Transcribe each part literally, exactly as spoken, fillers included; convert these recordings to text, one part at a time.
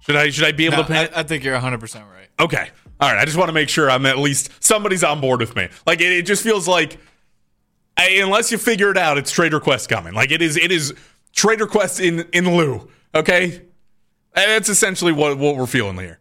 Should I should I be able No, to pin it? I, I think you're one hundred percent right. Okay. All right. I just want to make sure I'm at least somebody's on board with me. Like it, it just feels like I, unless you figure it out, it's trade request coming. Like it is it is trade request in in lieu. Okay. And that's essentially what, what we're feeling here.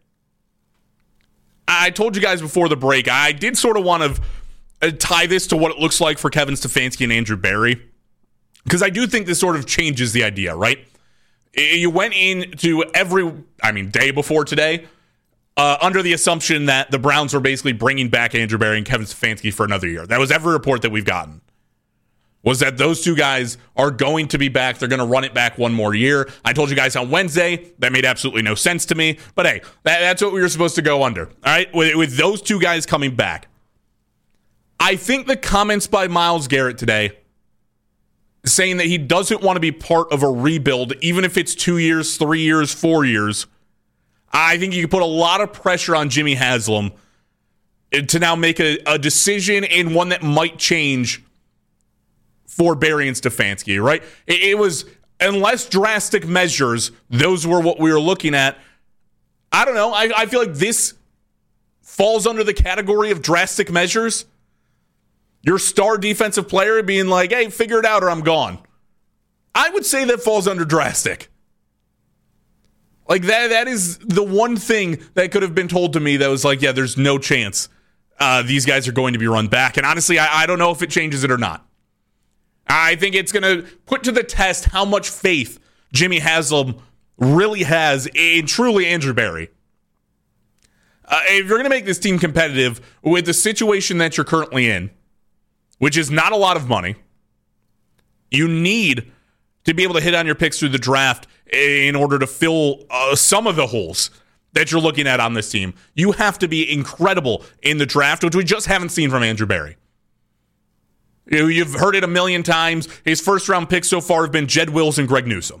I told you guys before the break, I did sort of want to tie this to what it looks like for Kevin Stefanski and Andrew Berry, because I do think this sort of changes the idea, right? You went into every, I mean, day before today, uh, under the assumption that the Browns were basically bringing back Andrew Berry and Kevin Stefanski for another year. That was every report that we've gotten, was that those two guys are going to be back. They're going to run it back one more year. I told you guys on Wednesday, that made absolutely no sense to me. But hey, that, that's what we were supposed to go under. All right, with, with those two guys coming back. I think the comments by Myles Garrett today saying that he doesn't want to be part of a rebuild, even if it's two years, three years, four years, I think you can put a lot of pressure on Jimmy Haslam to now make a, a decision, and one that might change for Berry and Stefanski, right? It, it was, unless drastic measures, those were what we were looking at. I don't know. I, I feel like this falls under the category of drastic measures. Your star defensive player being like, hey, figure it out or I'm gone. I would say that falls under drastic. Like, that that is the one thing that could have been told to me that was like, yeah, there's no chance uh, these guys are going to be run back. And honestly, I, I don't know if it changes it or not. I think it's going to put to the test how much faith Jimmy Haslam really has in truly Andrew Berry. Uh, if you're going to make this team competitive with the situation that you're currently in, which is not a lot of money, you need to be able to hit on your picks through the draft in order to fill uh, some of the holes that you're looking at on this team. You have to be incredible in the draft, which we just haven't seen from Andrew Berry. You've heard it a million times. His first-round picks so far have been Jed Wills and Greg Newsome.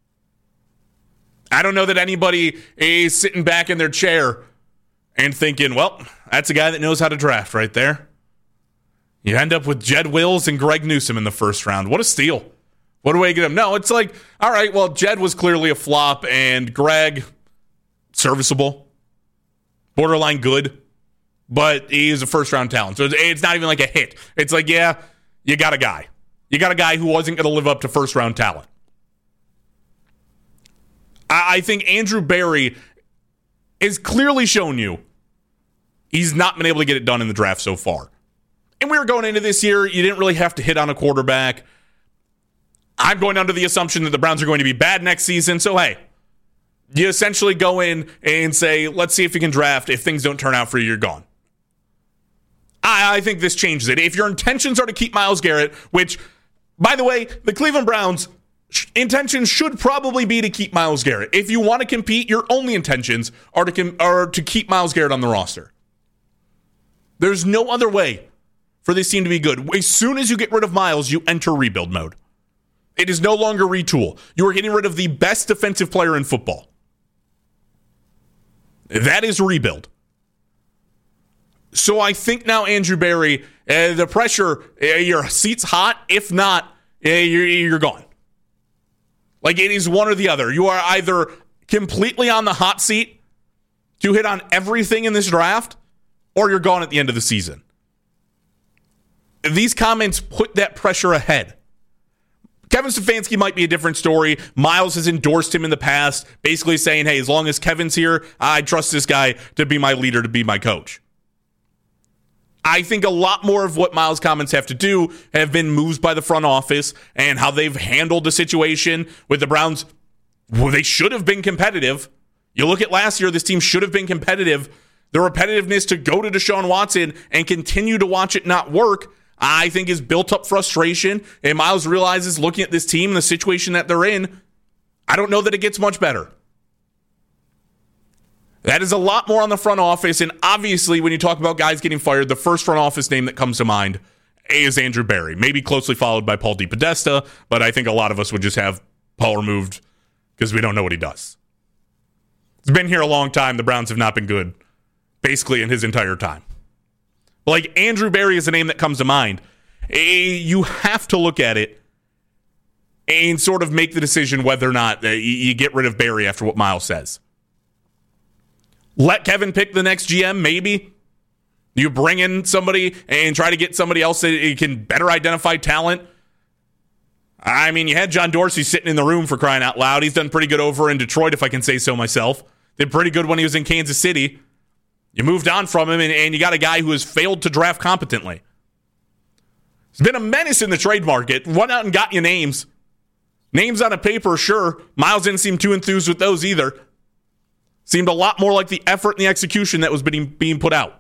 I don't know that anybody is sitting back in their chair and thinking, well, that's a guy that knows how to draft right there. You end up with Jed Wills and Greg Newsome in the first round. What a steal. What do we get him? No, it's like, all right, well, Jed was clearly a flop, and Greg, serviceable, borderline good, but he is a first-round talent. So it's not even like a hit. It's like, yeah, you got a guy. You got a guy who wasn't going to live up to first-round talent. I think Andrew Berry has clearly shown you he's not been able to get it done in the draft so far. And we were going into this year, you didn't really have to hit on a quarterback. I'm going under the assumption that the Browns are going to be bad next season. So, hey, you essentially go in and say, let's see if you can draft. If things don't turn out for you, you're gone. I, I think this changes it. If your intentions are to keep Myles Garrett, which, by the way, the Cleveland Browns' intentions should probably be to keep Myles Garrett. If you want to compete, your only intentions are to, com- are to keep Myles Garrett on the roster. There's no other way for this team to be good. As soon as you get rid of Myles, you enter rebuild mode. It is no longer retool. You are getting rid of the best defensive player in football. That is rebuild. So I think now, Andrew Berry, uh, the pressure, uh, your seat's hot. If not, uh, you're, you're gone. Like, it is one or the other. You are either completely on the hot seat to hit on everything in this draft, or you're gone at the end of the season. These comments put that pressure ahead. Kevin Stefanski might be a different story. Myles has endorsed him in the past, basically saying, hey, as long as Kevin's here, I trust this guy to be my leader, to be my coach. I think a lot more of what Myles' comments have to do have been moves by the front office and how they've handled the situation with the Browns. Well, they should have been competitive. You look at last year, this team should have been competitive. The repetitiveness to go to Deshaun Watson and continue to watch it not work, I think, is built up frustration. And Myles realizes, looking at this team and the situation that they're in, I don't know that it gets much better. That is a lot more on the front office. And obviously, when you talk about guys getting fired, the first front office name that comes to mind is Andrew Berry. Maybe closely followed by Paul DePodesta, but I think a lot of us would just have Paul removed because we don't know what he does. He's been here a long time. The Browns have not been good, basically, in his entire time. Like, Andrew Berry is a name that comes to mind. You have to look at it and sort of make the decision whether or not you get rid of Berry after what Myles says. Let Kevin pick the next G M, maybe. You bring in somebody and try to get somebody else that can better identify talent. I mean, you had John Dorsey sitting in the room, for crying out loud. He's done pretty good over in Detroit, if I can say so myself. Did pretty good when he was in Kansas City. You moved on from him, and, and you got a guy who has failed to draft competently. He's been a menace in the trade market. Went out and got you names. Names on a paper, sure. Miles didn't seem too enthused with those either. Seemed a lot more like the effort and the execution that was being, being put out.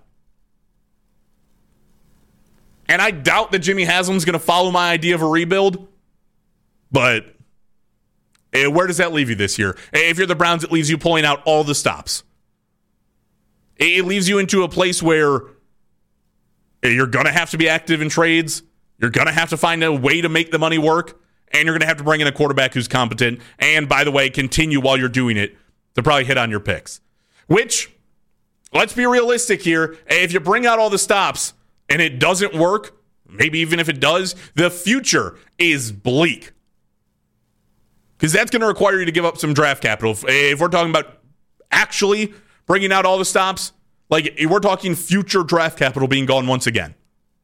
And I doubt that Jimmy Haslam's going to follow my idea of a rebuild. But eh, where does that leave you this year? If you're the Browns, it leaves you pulling out all the stops. It leaves you into a place where you're going to have to be active in trades. You're going to have to find a way to make the money work. And you're going to have to bring in a quarterback who's competent. And, by the way, continue while you're doing it to probably hit on your picks. Which, let's be realistic here. If you bring out all the stops and it doesn't work, maybe even if it does, the future is bleak. Because that's going to require you to give up some draft capital. If, if we're talking about actually bringing out all the stops, like we're talking future draft capital being gone once again.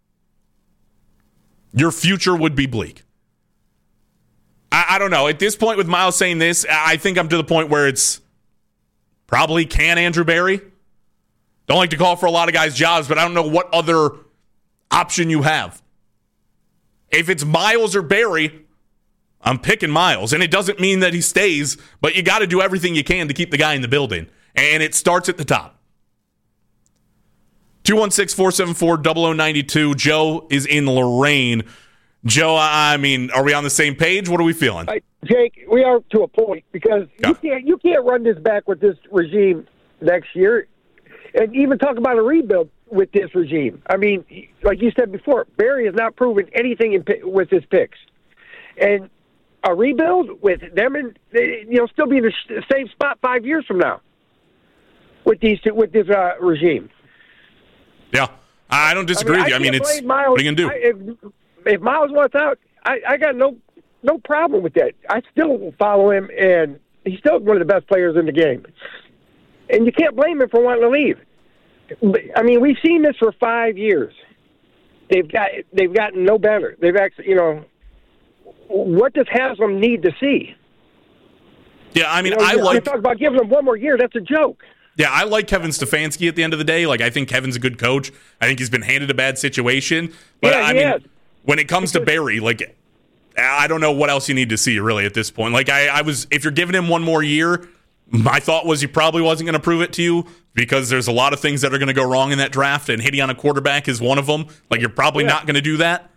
Your future would be bleak. I, I don't know. At this point with Miles saying this, I think I'm to the point where it's probably can Andrew Berry. Don't like to call for a lot of guys' jobs, but I don't know what other option you have. If it's Miles or Berry, I'm picking Miles, and it doesn't mean that he stays, but you got to do everything you can to keep the guy in the building, and it starts at the top. two one six, four seven four, zero zero nine two. Joe is in Lorain. Joe, I mean, are we on the same page? What are we feeling? Uh, Jake, we are to a point, because yeah. you can't you can't run this back with this regime next year, and even talk about a rebuild with this regime. I mean, like you said before, Berry has not proven anything in, with his picks, and a rebuild with them, and you know, still be in the same spot five years from now with these with this uh, regime. Yeah, I don't disagree I mean, with you. I, I mean, it's Miles, what are you gonna do? I, if, if Miles wants out, I, I got no no problem with that. I still will follow him, and he's still one of the best players in the game. And you can't blame him for wanting to leave. I mean, we've seen this for five years. They've got they've gotten no better. They've actually, you know. What does Haslam need to see? Yeah, I mean, you know, I you like... talk about giving him one more year. That's a joke. Yeah, I like Kevin Stefanski at the end of the day. Like, I think Kevin's a good coach. I think he's been handed a bad situation. But, yeah, I mean, is. when it comes to Berry, like, I don't know what else you need to see, really, at this point. Like, I, I was... If you're giving him one more year, my thought was he probably wasn't going to prove it to you because there's a lot of things that are going to go wrong in that draft, and hitting on a quarterback is one of them. Like, you're probably yeah. not going to do that.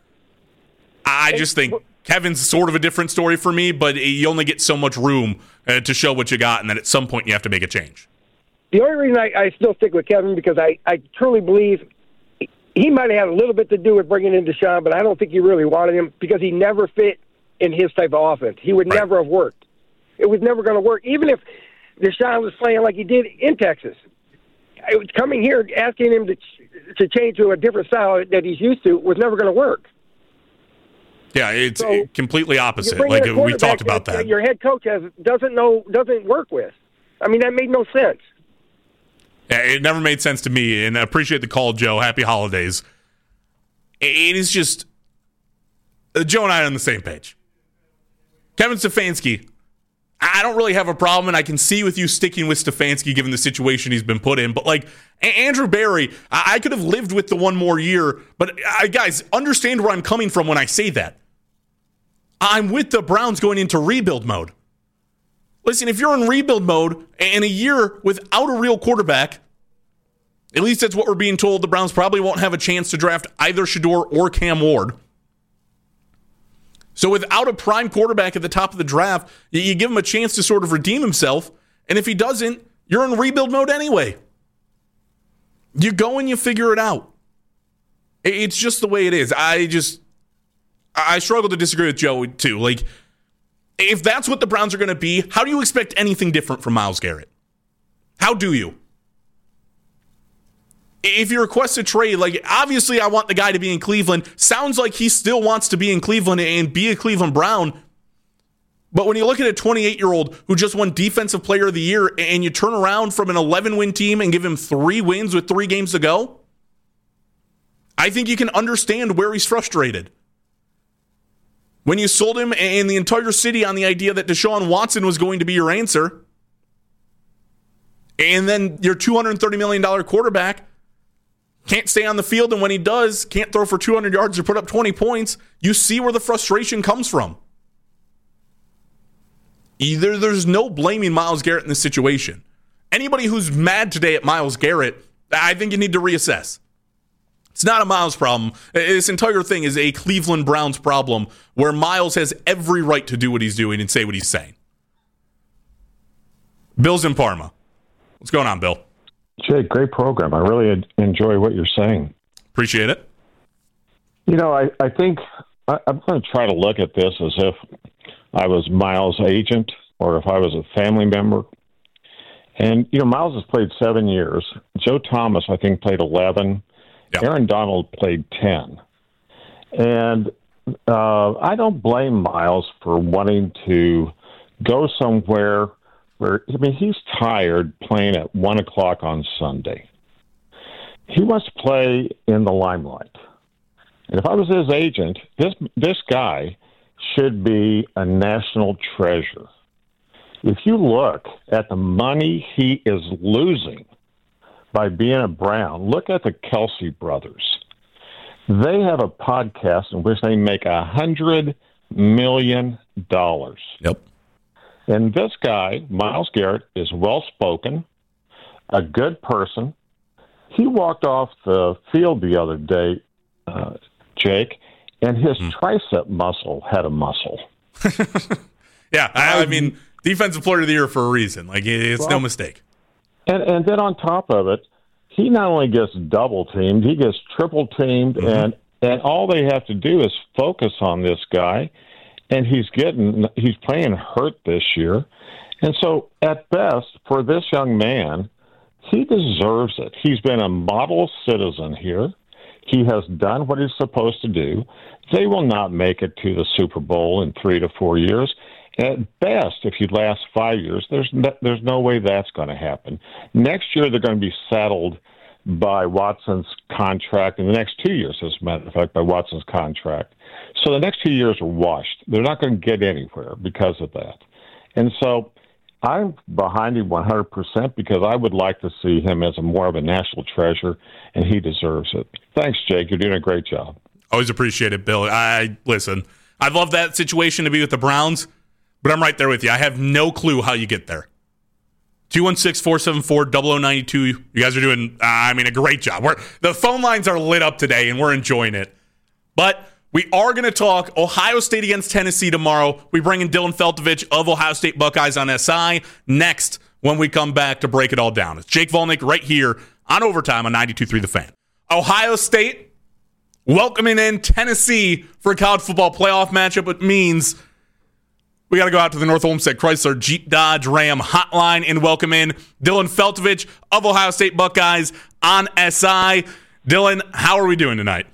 I just think... Kevin's sort of a different story for me, but you only get so much room uh, to show what you got, and then at some point you have to make a change. The only reason I, I still stick with Kevin, because I, I truly believe he might have had a little bit to do with bringing in Deshaun, but I don't think he really wanted him because he never fit in his type of offense. He would right. never have worked. It was never going to work, even if Deshaun was playing like he did in Texas. I was coming here asking him to to change to a different style that he's used to was never going to work. Yeah, it's so completely opposite. Like we talked about that. that. Your head coach has doesn't know doesn't work with. I mean, that made no sense. Yeah, it never made sense to me. And I appreciate the call, Joe. Happy holidays. It is just uh, Joe and I are on the same page. Kevin Stefanski, I don't really have a problem, and I can see with you sticking with Stefanski given the situation he's been put in. But like Andrew Berry, I could have lived with the one more year. But uh, guys, understand where I'm coming from when I say that. I'm with the Browns going into rebuild mode. Listen, if you're in rebuild mode and a year without a real quarterback, at least that's what we're being told, the Browns probably won't have a chance to draft either Shedeur or Cam Ward. So without a prime quarterback at the top of the draft, you give him a chance to sort of redeem himself. And if he doesn't, you're in rebuild mode anyway. You go and you figure it out. It's just the way it is. I just... I struggle to disagree with Joe, too. Like, if that's what the Browns are going to be, how do you expect anything different from Myles Garrett? How do you? If you request a trade, like, obviously I want the guy to be in Cleveland. Sounds like he still wants to be in Cleveland and be a Cleveland Brown. But when you look at a twenty-eight-year-old who just won Defensive Player of the Year and you turn around from an eleven-win team and give him three wins with three games to go, I think you can understand where he's frustrated. When you sold him and the entire city on the idea that Deshaun Watson was going to be your answer, and then your two hundred thirty million dollars quarterback can't stay on the field, and when he does, can't throw for two hundred yards or put up twenty points, you see where the frustration comes from. Either there's no blaming Myles Garrett in this situation. Anybody who's mad today at Myles Garrett, I think you need to reassess. It's not a Myles problem. This entire thing is a Cleveland Browns problem where Myles has every right to do what he's doing and say what he's saying. Bill's in Parma. What's going on, Bill? Jake, great program. I really enjoy what you're saying. Appreciate it. You know, I, I think I, I'm going to try to look at this as if I was Myles' agent or if I was a family member. And, you know, Myles has played seven years. Joe Thomas, I think, played eleven. Yep. Aaron Donald played ten. And uh, I don't blame Myles for wanting to go somewhere where, I mean, he's tired playing at one o'clock on Sunday. He wants to play in the limelight. And if I was his agent, this this guy should be a national treasure. If you look at the money he is losing by being a Brown, look at the Kelsey brothers. They have a podcast in which they make a hundred million dollars. Yep. And this guy, Myles Garrett, is well-spoken, a good person. He walked off the field the other day, uh, Jake, and his mm. tricep muscle had a muscle. yeah, I, I mean, Defensive Player of the Year for a reason. Like, it's well, no mistake. And and then on top of it, he not only gets double-teamed, he gets triple-teamed, mm-hmm. and, and all they have to do is focus on this guy, and he's getting he's playing hurt this year. And so, at best, for this young man, he deserves it. He's been a model citizen here. He has done what he's supposed to do. They will not make it to the Super Bowl in three to four years. At best, if you last five years, there's no, there's no way that's going to happen. Next year, they're going to be saddled by Watson's contract, in the next two years, as a matter of fact, by Watson's contract. So the next two years are washed. They're not going to get anywhere because of that. And so I'm behind him one hundred percent because I would like to see him as a more of a national treasure, and he deserves it. Thanks, Jake. You're doing a great job. Always appreciate it, Bill. I listen, I'd love that situation to be with the Browns, but I'm right there with you. I have no clue how you get there. two one six, four seven four, zero zero nine two. You guys are doing, uh, I mean, a great job. We're, the phone lines are lit up today, and we're enjoying it. But we are going to talk Ohio State against Tennessee tomorrow. We bring in Dylan Feltovich of Ohio State Buckeyes on S I next when we come back to break it all down. It's Jake Volnick right here on Overtime on ninety-two point three The Fan. Ohio State welcoming in Tennessee for a college football playoff matchup. It means we got to go out to the North Olmsted Chrysler Jeep Dodge Ram hotline and welcome in Dylan Feltovich of Ohio State Buckeyes on S I. Dylan, how are we doing tonight?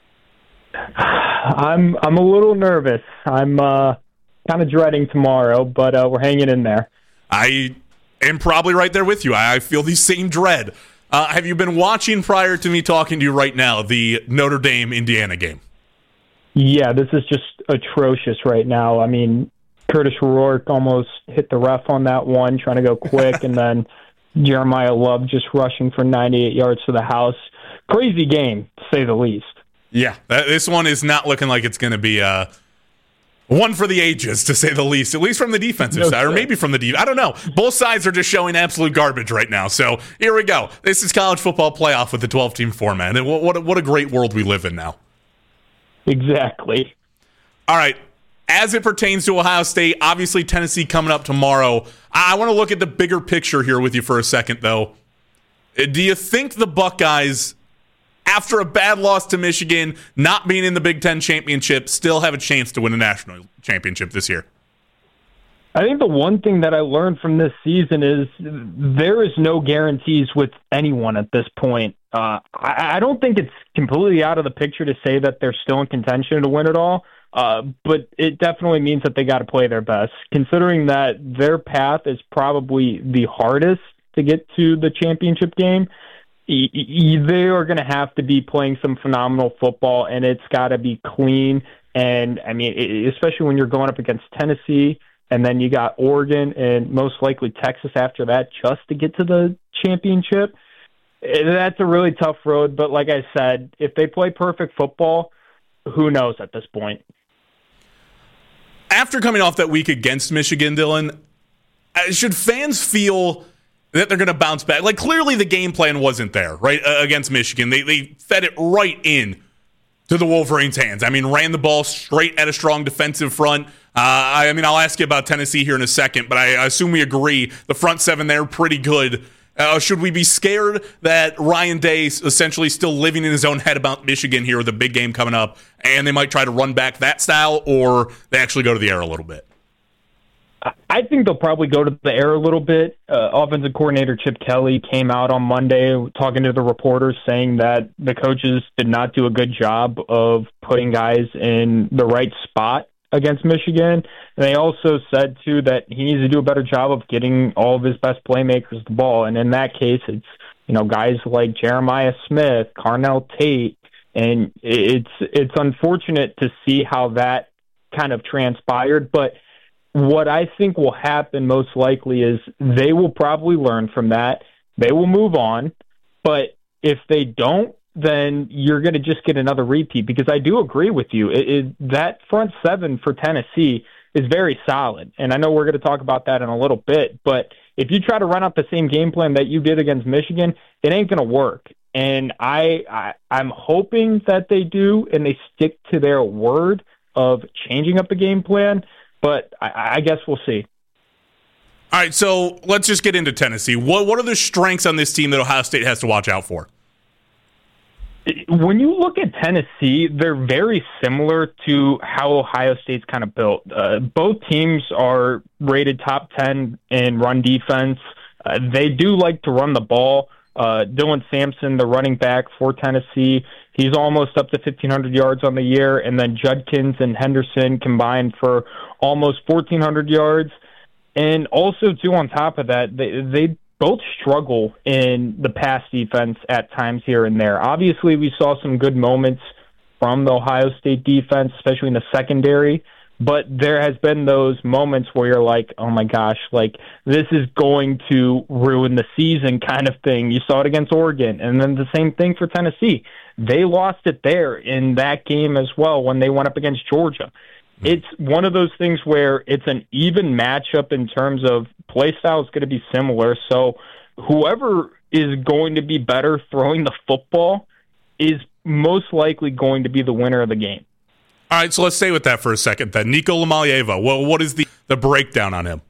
I'm I'm a little nervous. I'm uh, kind of dreading tomorrow, but uh, we're hanging in there. I am probably right there with you. I feel the same dread. Uh, have you been watching prior to me talking to you right now the Notre Dame-Indiana game? Yeah, this is just atrocious right now. I mean, Curtis Rourke almost hit the ref on that one, trying to go quick, and then Jeremiah Love just rushing for ninety-eight yards to the house. Crazy game, to say the least. Yeah, this one is not looking like it's going to be uh, one for the ages, to say the least, at least from the defensive no, side, sure. or maybe from the defense. I don't know. Both sides are just showing absolute garbage right now. So here we go. This is college football playoff with the twelve-team format. And what, what, what a great world we live in now. Exactly. All right. As it pertains to Ohio State, obviously Tennessee coming up tomorrow. I want to look at the bigger picture here with you for a second, though. Do you think the Buckeyes, after a bad loss to Michigan, not being in the Big Ten championship, still have a chance to win a national championship this year? I think the one thing that I learned from this season is there is no guarantees with anyone at this point. Uh, I, I don't think it's completely out of the picture to say that they're still in contention to win it all. Uh, but it definitely means that they got to play their best, considering that their path is probably the hardest to get to the championship game. E- e- they are going to have to be playing some phenomenal football, and it's got to be clean. And, I mean, it, especially when you're going up against Tennessee, and then you got Oregon and most likely Texas after that just to get to the championship. That's a really tough road. But like I said, if they play perfect football, who knows at this point? After coming off that week against Michigan, Dylan, should fans feel that they're going to bounce back? Like, clearly the game plan wasn't there, right, uh, against Michigan. They they fed it right in to the Wolverines' hands. I mean, ran the ball straight at a strong defensive front. Uh, I mean, I'll ask you about Tennessee here in a second, but I, I assume we agree the front seven there pretty good. Uh, should we be scared that Ryan Day is essentially still living in his own head about Michigan here with a big game coming up, and they might try to run back that style, or they actually go to the air a little bit? I think they'll probably go to the air a little bit. Uh, offensive coordinator Chip Kelly came out on Monday talking to the reporters saying that the coaches did not do a good job of putting guys in the right spot against Michigan. And they also said, too, that he needs to do a better job of getting all of his best playmakers the ball. And in that case, it's, you know, guys like Jeremiah Smith, Carnell Tate, and it's it's unfortunate to see how that kind of transpired. But what I think will happen most likely is they will probably learn from that. They will move on. But if they don't, then you're going to just get another repeat, because I do agree with you. It, it, that front seven for Tennessee is very solid, and I know we're going to talk about that in a little bit, but if you try to run out the same game plan that you did against Michigan, it ain't going to work. And I, I, I'm hoping that they do, and they stick to their word of changing up the game plan, but I, I guess we'll see. All right, so let's just get into Tennessee. What what are the strengths on this team that Ohio State has to watch out for? When you look at Tennessee, they're very similar to how Ohio State's kind of built. Uh, both teams are rated top ten in run defense. Uh, they do like to run the ball. Uh, Dylan Sampson, the running back for Tennessee, he's almost up to fifteen hundred yards on the year, and then Judkins and Henderson combined for almost fourteen hundred yards. And also, too, on top of that, they, they both struggle in the pass defense at times here and there. Obviously, we saw some good moments from the Ohio State defense, especially in the secondary, but there has been those moments where you're like, oh my gosh, like this is going to ruin the season kind of thing. You saw it against Oregon, and then the same thing for Tennessee. They lost it there in that game as well when they went up against Georgia. It's one of those things where it's an even matchup in terms of play style is going to be similar. So whoever is going to be better throwing the football is most likely going to be the winner of the game. All right, so let's stay with that for a second then. Nico Lemalieva, well, what is the, the breakdown on him?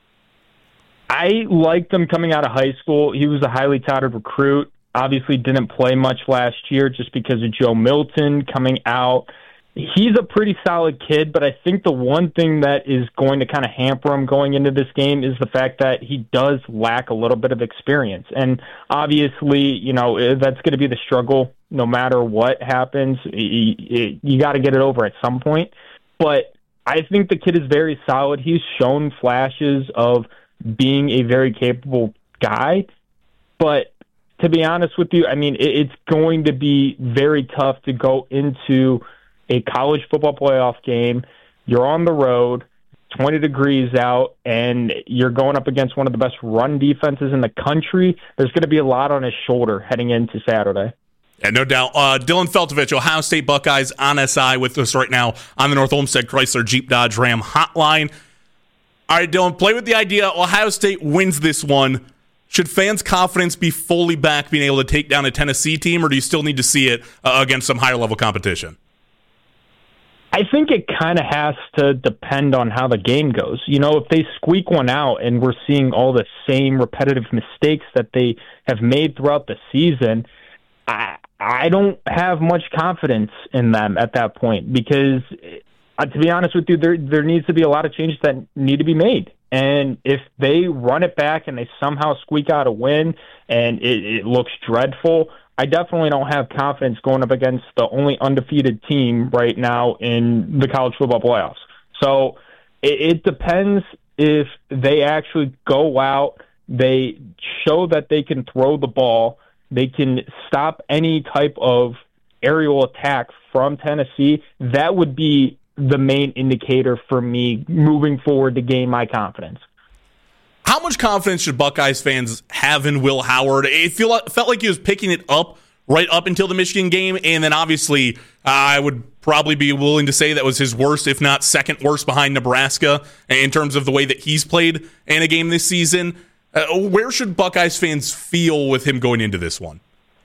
I liked him coming out of high school. He was a highly touted recruit. Obviously didn't play much last year just because of Joe Milton coming out. He's a pretty solid kid, but I think the one thing that is going to kind of hamper him going into this game is the fact that he does lack a little bit of experience. And obviously, you know, that's going to be the struggle no matter what happens. You got to get it over at some point. But I think the kid is very solid. He's shown flashes of being a very capable guy. But to be honest with you, I mean, it's going to be very tough to go into a college football playoff game. You're on the road, twenty degrees out, and you're going up against one of the best run defenses in the country. There's going to be a lot on his shoulder heading into Saturday. Yeah, no doubt. Uh, Dylan Feltovich, Ohio State Buckeyes on S I with us right now on the North Olmsted Chrysler Jeep Dodge Ram hotline. All right, Dylan, play with the idea Ohio State wins this one. Should fans' confidence be fully back being able to take down a Tennessee team, or do you still need to see it uh, against some higher-level competition? I think it kind of has to depend on how the game goes. You know, if they squeak one out and we're seeing all the same repetitive mistakes that they have made throughout the season, I I don't have much confidence in them at that point because, uh, to be honest with you, there there needs to be a lot of changes that need to be made. And if they run it back and they somehow squeak out a win and it, it looks dreadful, I definitely don't have confidence going up against the only undefeated team right now in the college football playoffs. So it, it depends if they actually go out, they show that they can throw the ball, they can stop any type of aerial attack from Tennessee. That would be the main indicator for me moving forward to gain my confidence. How much confidence should Buckeyes fans have in Will Howard? It feel, felt like he was picking it up right up until the Michigan game, and then obviously uh, I would probably be willing to say that was his worst, if not second worst, behind Nebraska in terms of the way that he's played in a game this season. Uh, where should Buckeyes fans feel with him going into this one?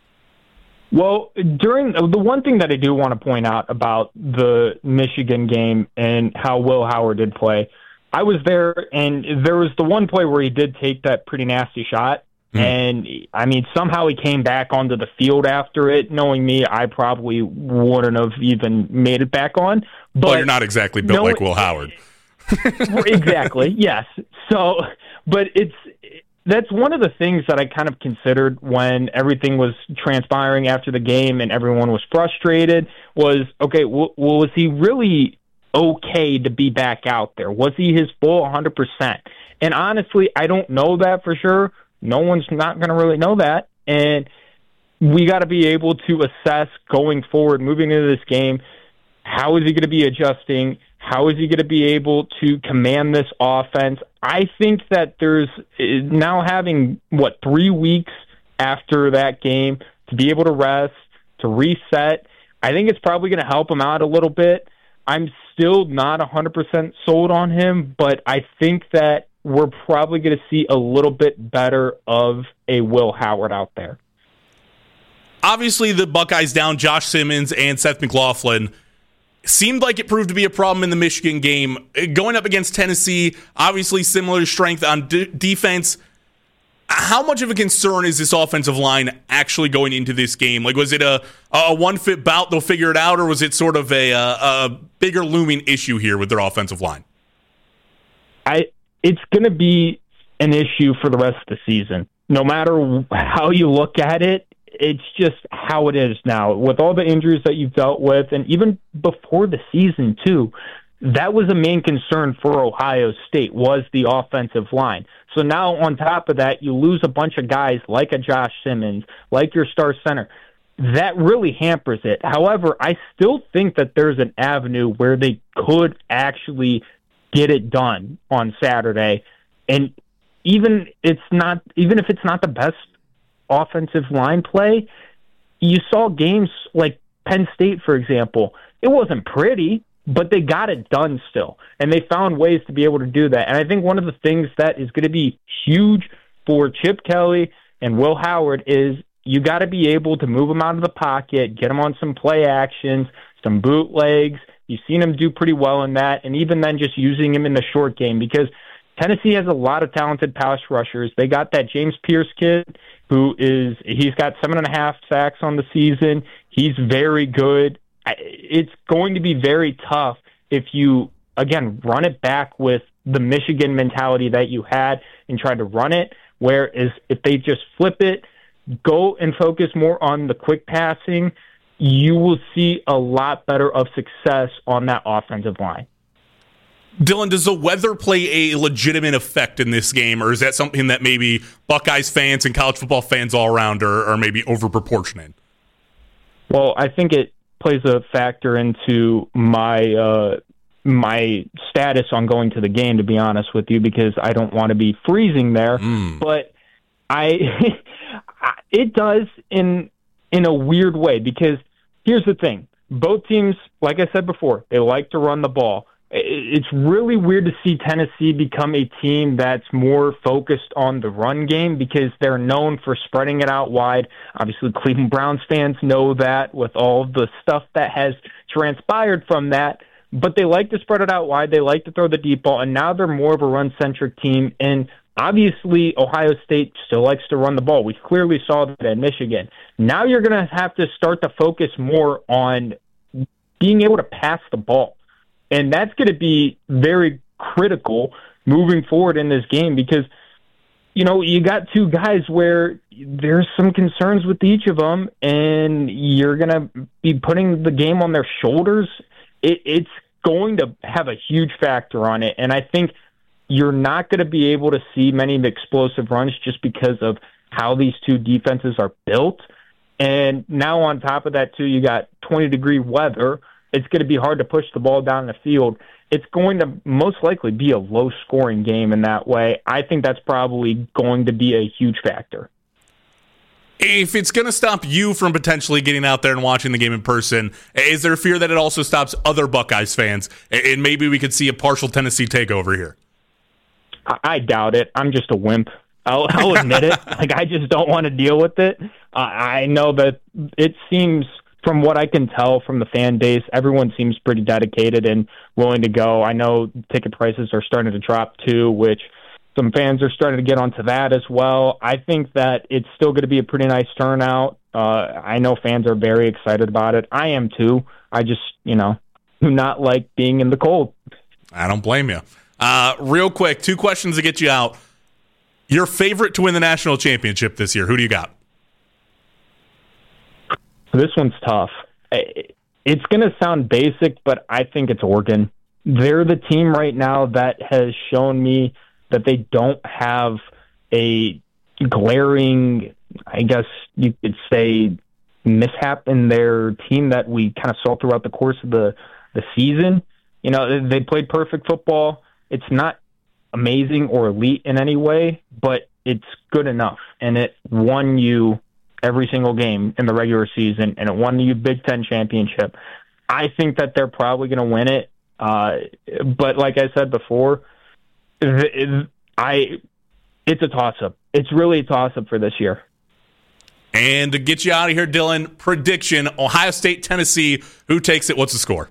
Well, during the one thing that I do want to point out about the Michigan game and how Will Howard did play, I was there, and there was the one play where he did take that pretty nasty shot, mm. and, I mean, somehow he came back onto the field after it. Knowing me, I probably wouldn't have even made it back on. But well, you're not exactly built no, like Will Howard. Exactly, yes. So, but it's that's one of the things that I kind of considered when everything was transpiring after the game and everyone was frustrated was, okay, well, was he really okay to be back out there? Was he his full one hundred percent? And honestly, I don't know that for sure. No one's not going to really know that. And we got to be able to assess going forward, moving into this game, how is he going to be adjusting? How is he going to be able to command this offense? I think that there's now having, what, three weeks after that game to be able to rest, to reset. I think it's probably going to help him out a little bit. I'm still not one hundred percent sold on him, but I think that we're probably going to see a little bit better of a Will Howard out there. Obviously, the Buckeyes down Josh Simmons and Seth McLaughlin. Seemed like it proved to be a problem in the Michigan game. Going up against Tennessee, obviously similar strength on d- defense. How much of a concern is this offensive line actually going into this game? Like, was it a, a one-fit bout, they'll figure it out, or was it sort of a, a, a bigger looming issue here with their offensive line? I It's going to be an issue for the rest of the season. No matter how you look at it, it's just how it is now. With all the injuries that you've dealt with, and even before the season, too, that was a main concern for Ohio State, was the offensive line. So now on top of that, you lose a bunch of guys like a Josh Simmons, like your star center. That really hampers it. However, I still think that there's an avenue where they could actually get it done on Saturday. And even it's not, even if it's not the best offensive line play, you saw games like Penn State, for example. It wasn't pretty, but they got it done still, and they found ways to be able to do that. And I think one of the things that is going to be huge for Chip Kelly and Will Howard is you got to be able to move them out of the pocket, get them on some play actions, some bootlegs. You've seen him do pretty well in that, and even then just using him in the short game, because Tennessee has a lot of talented pass rushers. They got that James Pierce kid who is, he's got seven and a half sacks on the season. He's very good. It's going to be very tough if you, again, run it back with the Michigan mentality that you had and try to run it, whereas if they just flip it, go and focus more on the quick passing, you will see a lot better of success on that offensive line. Dylan, does the weather play a legitimate effect in this game, or is that something that maybe Buckeyes fans and college football fans all around are, are maybe overproportionate? Well, I think it plays a factor into my uh, my status on going to the game, to be honest with you, because I don't want to be freezing there. Mm. But I, it does in in a weird way, because here's the thing: both teams, like I said before, they like to run the ball. It's really weird to see Tennessee become a team that's more focused on the run game, because they're known for spreading it out wide. Obviously, Cleveland Browns fans know that with all the stuff that has transpired from that, but they like to spread it out wide. They like to throw the deep ball, and now they're more of a run-centric team. And obviously, Ohio State still likes to run the ball. We clearly saw that in Michigan. Now you're going to have to start to focus more on being able to pass the ball. And that's going to be very critical moving forward in this game, because, you know, you got two guys where there's some concerns with each of them, and you're going to be putting the game on their shoulders. It, it's going to have a huge factor on it, and I think you're not going to be able to see many explosive runs just because of how these two defenses are built. And now on top of that, too, you got twenty-degree weather. It's going to be hard to push the ball down the field. It's going to most likely be a low-scoring game in that way. I think that's probably going to be a huge factor. If it's going to stop you from potentially getting out there and watching the game in person, is there a fear that it also stops other Buckeyes fans, and maybe we could see a partial Tennessee takeover here? I doubt it. I'm just a wimp. I'll, I'll admit it. Like, I just don't want to deal with it. Uh, I know that it seems, from what I can tell from the fan base, everyone seems pretty dedicated and willing to go. I know ticket prices are starting to drop too, which some fans are starting to get onto that as well. I think that it's still going to be a pretty nice turnout. Uh, I know fans are very excited about it. I am too. I just, you know, do not like being in the cold. I don't blame you. Uh, real quick, two questions to get you out. Your favorite to win the national championship this year, who do you got? This one's tough. It's going to sound basic, but I think it's Oregon. They're the team right now that has shown me that they don't have a glaring, I guess you could say, mishap in their team that we kind of saw throughout the course of the, the season. You know, they played perfect football. It's not amazing or elite in any way, but it's good enough. And it won you every single game in the regular season, and it won you Big Ten championship. I think that they're probably going to win it. Uh, but like I said before, it, I it's a toss-up. It's really a toss-up for this year. And to get you out of here, Dylan, prediction, Ohio State, Tennessee, who takes it? What's the score?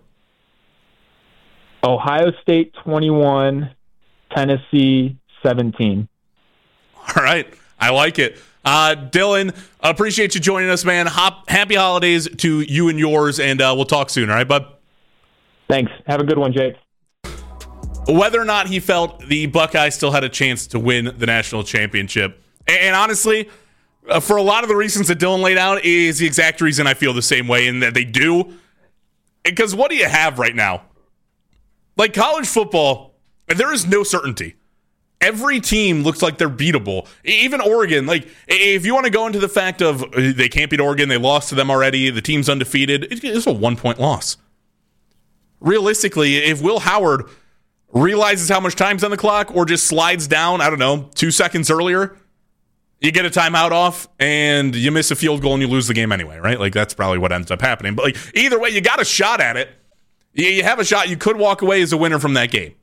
Ohio State twenty-one, Tennessee seventeen. All right. I like it. Uh, Dylan, appreciate you joining us, man. Hop, happy holidays to you and yours, and uh, we'll talk soon. All right, bud? Thanks. Have a good one, Jake. Whether or not he felt the Buckeyes still had a chance to win the national championship, and, and honestly, uh, for a lot of the reasons that Dylan laid out is the exact reason I feel the same way, and that they do. Because what do you have right now? Like college football, there is no certainty. Every team looks like they're beatable. Even Oregon, like if you want to go into the fact of uh, they can't beat Oregon, they lost to them already, the team's undefeated, it's a one-point loss. Realistically, if Will Howard realizes how much time's on the clock or just slides down, I don't know, two seconds earlier, you get a timeout off and you miss a field goal and you lose the game anyway, right? Like that's probably what ends up happening. But like either way, you got a shot at it. You have a shot. You could walk away as a winner from that game.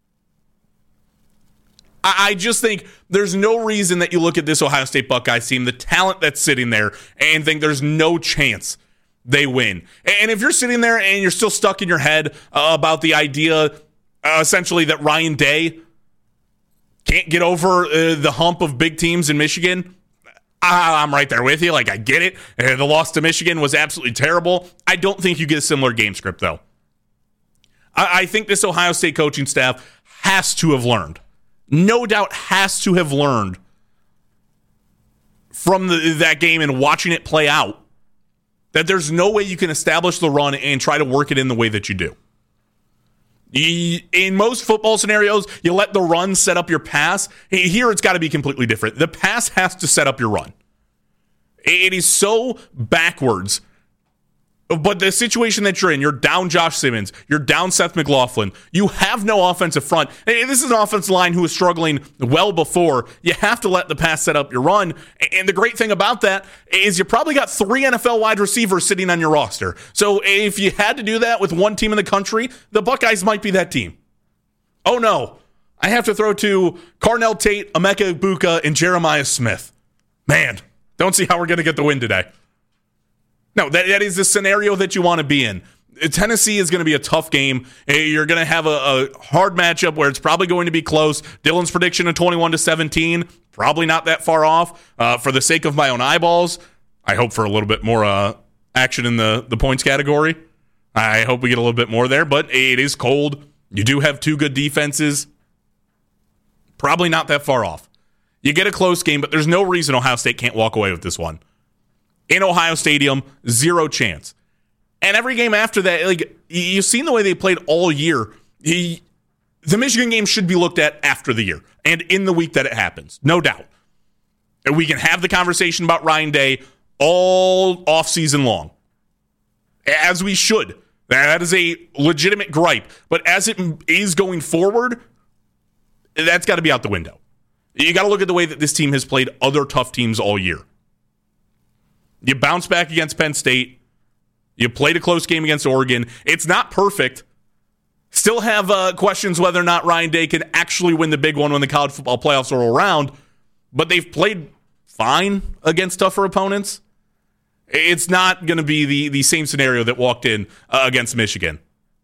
I just think there's no reason that you look at this Ohio State Buckeyes team, the talent that's sitting there, and think there's no chance they win. And if you're sitting there and you're still stuck in your head uh, about the idea, uh, essentially, that Ryan Day can't get over uh, the hump of big teams in Michigan, I- I'm right there with you. Like, I get it. Uh, the loss to Michigan was absolutely terrible. I don't think you get a similar game script, though. I, I think this Ohio State coaching staff has to have learned. No doubt has to have learned from the, that game and watching it play out that there's no way you can establish the run and try to work it in the way that you do. You, in most football scenarios, you let the run set up your pass. Here, it's got to be completely different. The pass has to set up your run. It is so backwards. But the situation that you're in, you're down Josh Simmons, you're down Seth McLaughlin, you have no offensive front. This is an offensive line who is struggling well before. You have to let the pass set up your run. And the great thing about that is you probably got three N F L wide receivers sitting on your roster. So if you had to do that with one team in the country, the Buckeyes might be that team. Oh no, I have to throw to Carnell Tate, Emeka Egbuka, and Jeremiah Smith. Man, don't see how we're going to get the win today. No, that, that is the scenario that you want to be in. Tennessee is going to be a tough game. You're going to have a, a hard matchup where it's probably going to be close. Dylan's prediction of twenty-one to seventeen, probably not that far off. Uh, for the sake of my own eyeballs, I hope for a little bit more uh, action in the, the points category. I hope we get a little bit more there, but it is cold. You do have two good defenses. Probably not that far off. You get a close game, but there's no reason Ohio State can't walk away with this one. In Ohio Stadium, zero chance. And every game after that, like you've seen the way they played all year. He, the Michigan game should be looked at after the year and in the week that it happens, no doubt. And we can have the conversation about Ryan Day all offseason long, as we should. That is a legitimate gripe. But as it is going forward, that's got to be out the window. You got to look at the way that this team has played other tough teams all year. You bounce back against Penn State. You played a close game against Oregon. It's not perfect. Still have uh, questions whether or not Ryan Day can actually win the big one when the college football playoffs roll around. But they've played fine against tougher opponents. It's not going to be the, the same scenario that walked in uh, against Michigan.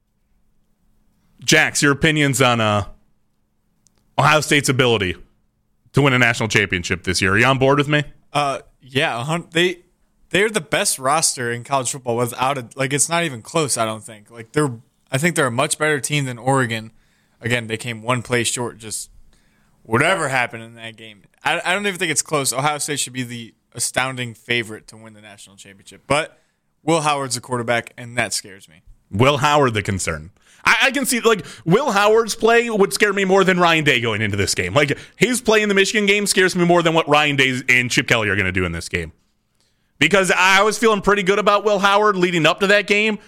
Jax, your opinions on uh, Ohio State's ability to win a national championship this year? Are you on board with me? Uh, yeah, they they're the best roster in college football without a like. It's not even close. I don't think. Like they're, I think they're a much better team than Oregon. Again, they came one play short. Just whatever happened in that game, I, I don't even think it's close. Ohio State should be the astounding favorite to win the national championship. But Will Howard's the quarterback, and that scares me. Will Howard the concern. I, I can see, like, Will Howard's play would scare me more than Ryan Day going into this game. Like, his play in the Michigan game scares me more than what Ryan Day and Chip Kelly are going to do in this game. Because I was feeling pretty good about Will Howard leading up to that game,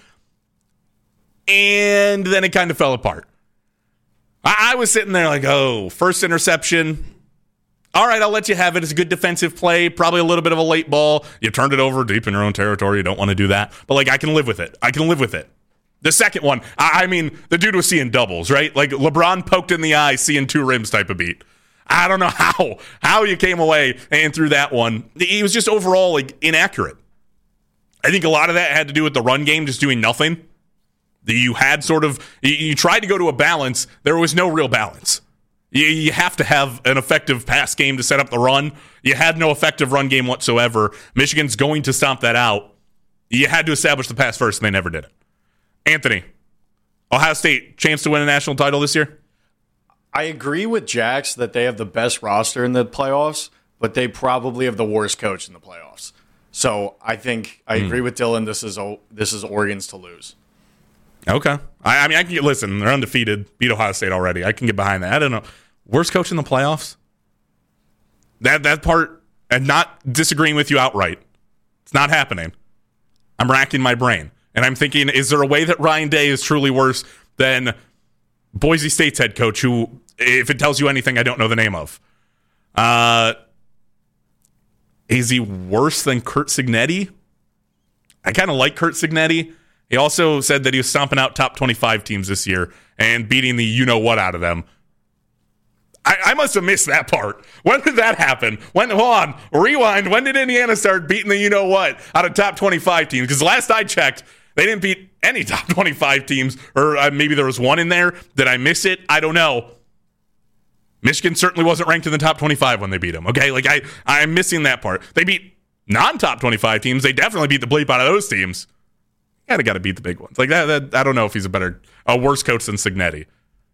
and then it kind of fell apart. I, I was sitting there like, oh, first interception. All right, I'll let you have it. It's a good defensive play, probably a little bit of a late ball. You turned it over deep in your own territory. You don't want to do that. But, like, I can live with it. I can live with it. The second one, I mean, the dude was seeing doubles, right? Like LeBron poked in the eye, seeing two rims type of beat. I don't know how, how you came away and threw that one. He was just overall like inaccurate. I think a lot of that had to do with the run game just doing nothing. You had sort of, you tried to go to a balance. There was no real balance. You, you have to have an effective pass game to set up the run. You had no effective run game whatsoever. Michigan's going to stomp that out. You had to establish the pass first, and they never did it. Anthony, Ohio State, chance to win a national title this year? I agree with Jax that they have the best roster in the playoffs, but they probably have the worst coach in the playoffs. So I think I mm. agree with Dylan. This is this is Oregon's to lose. Okay. I, I mean, I can get, listen, they're undefeated, beat Ohio State already. I can get behind that. I don't know. Worst coach in the playoffs? That that part, and not disagreeing with you outright. It's not happening. I'm racking my brain. And I'm thinking, is there a way that Ryan Day is truly worse than Boise State's head coach, who, if it tells you anything, I don't know the name of? Uh, is he worse than Curt Cignetti? I kind of like Curt Cignetti. He also said that he was stomping out top twenty-five teams this year and beating the you-know-what out of them. I, I must have missed that part. When did that happen? When, hold on, rewind. When did Indiana start beating the you-know-what out of top twenty-five teams? Because last I checked, they didn't beat any top twenty-five teams, or uh, maybe there was one in there. Did I miss it? I don't know. Michigan certainly wasn't ranked in the top twenty-five when they beat them, okay? Like, I, I'm missing that part. They beat non-top twenty-five teams. They definitely beat the bleep out of those teams. You gotta, gotta beat the big ones. Like, that, that, I don't know if he's a better, a worse coach than Cignetti.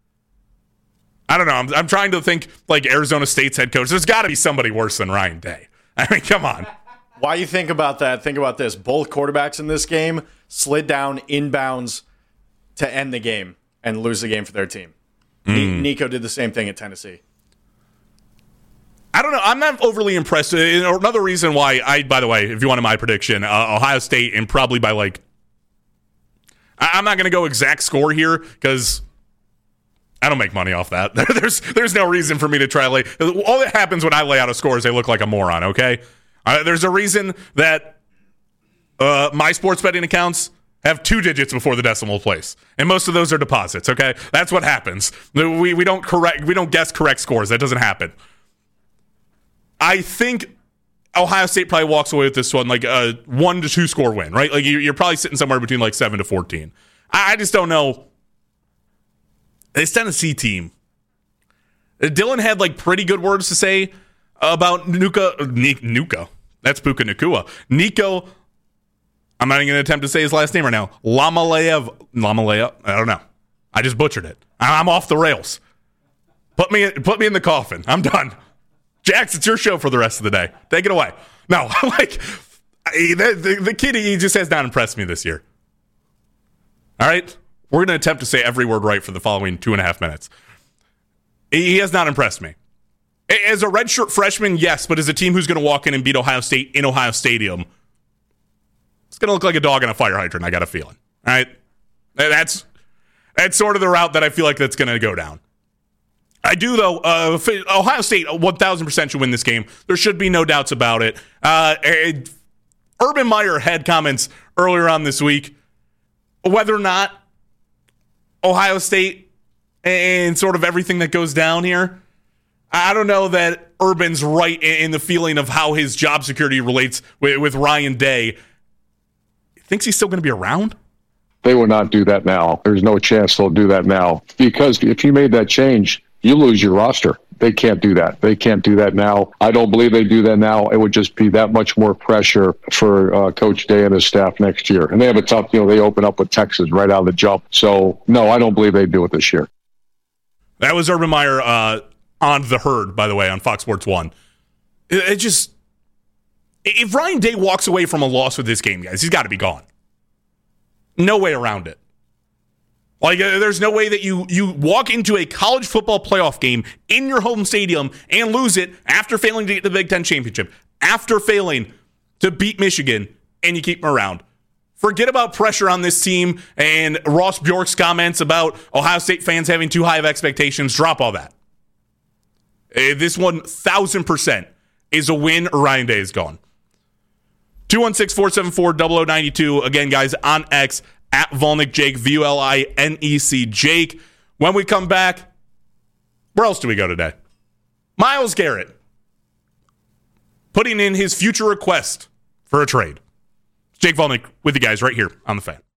I don't know. I'm, I'm trying to think, like, Arizona State's head coach. There's got to be somebody worse than Ryan Day. I mean, come on. While you think about that, think about this. Both quarterbacks in this game slid down inbounds to end the game and lose the game for their team. Mm. Nico did the same thing at Tennessee. I don't know. I'm not overly impressed. Another reason why I, by the way, if you wanted my prediction, uh, Ohio State, and probably by like, I'm not going to go exact score here because I don't make money off that. there's there's no reason for me to try to lay. All that happens when I lay out a score is they look like a moron, okay? Uh, there's a reason that uh, my sports betting accounts have two digits before the decimal place, and most of those are deposits, okay? That's what happens. We we don't correct we don't guess correct scores. That doesn't happen. I think Ohio State probably walks away with this one like a one to two score win, right? Like you're probably sitting somewhere between like seven to fourteen. I just don't know. This Tennessee team, Dylan had like pretty good words to say about Nuka. Nuka. That's Puka Nacua. Nico, I'm not even going to attempt to say his last name right now. Lamalev. Lamalev. I don't know. I just butchered it. I'm off the rails. Put me, put me in the coffin. I'm done. Jax, it's your show for the rest of the day. Take it away. No, like, the, the, the kid, he just has not impressed me this year. All right? We're going to attempt to say every word right for the following two and a half minutes. He has not impressed me. As a redshirt freshman, yes, but as a team who's going to walk in and beat Ohio State in Ohio Stadium, it's going to look like a dog in a fire hydrant, I got a feeling. All right? That's, that's sort of the route that I feel like that's going to go down. I do, though. Uh, Ohio State one thousand percent should win this game. There should be no doubts about it. Uh, Urban Meyer had comments earlier on this week whether or not Ohio State and sort of everything that goes down here, I don't know that Urban's right in the feeling of how his job security relates with, with Ryan Day. Thinks he's still going to be around? They will not do that now. There's no chance they'll do that now. Because if you made that change, you lose your roster. They can't do that. They can't do that now. I don't believe they do that now. It would just be that much more pressure for uh, Coach Day and his staff next year. And they have a tough, you know, they open up with Texas right out of the jump. So, no, I don't believe they do it this year. That was Urban Meyer uh, on The Herd, by the way, on Fox Sports one. It, it just, if Ryan Day walks away from a loss with this game, guys, he's got to be gone. No way around it. Like, uh, there's no way that you you walk into a college football playoff game in your home stadium and lose it after failing to get the Big Ten championship, after failing to beat Michigan, and you keep them around. Forget about pressure on this team and Ross Bjork's comments about Ohio State fans having too high of expectations. Drop all that. Uh, this one thousand percent is a win or Ryan Day is gone. two one six, four seven four, zero zero nine two. Again, guys, on X, at Volnik Jake, V U L I N E C Jake. When we come back, where else do we go today? Myles Garrett putting in his future request for a trade. Jake Volnik with you guys right here on The Fan.